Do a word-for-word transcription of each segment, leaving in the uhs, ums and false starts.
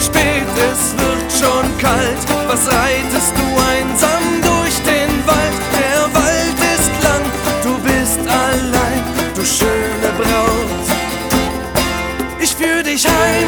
spät, es wird schon kalt. Was reitest du einsam durch den Wald? Der Wald ist lang, du bist allein, du schöne Braut. Ich führ dich heim.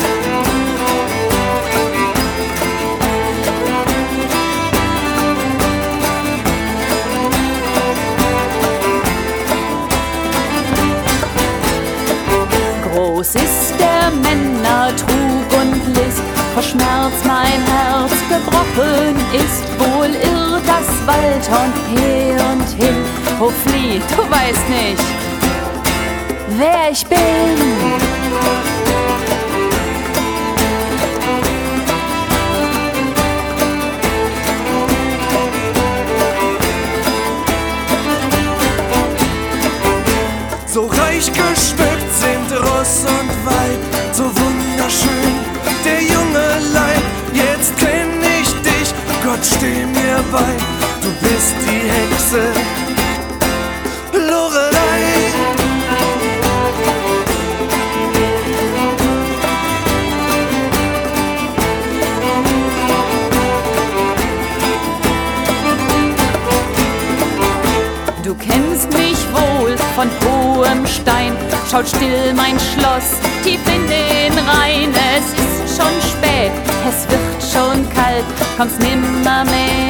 Groß ist der Männer Trug und List, vor Schmerz mein Herz gebrochen ist. Wohl irrt das Waldhorn her und hin, oh flieh, du weißt nicht, wer ich bin. So reich geschmückt sind Ross und Weib, so wunderschön der junge Leib. Jetzt kenn ich dich, Gott steh mir bei, du bist die Hexe Lorelei. Du kennst mich wohl von hohem Stein, schaut still mein Schloss tief in den Rhein. Es ist schon spät, es wird schon kalt, kommst nimmermehr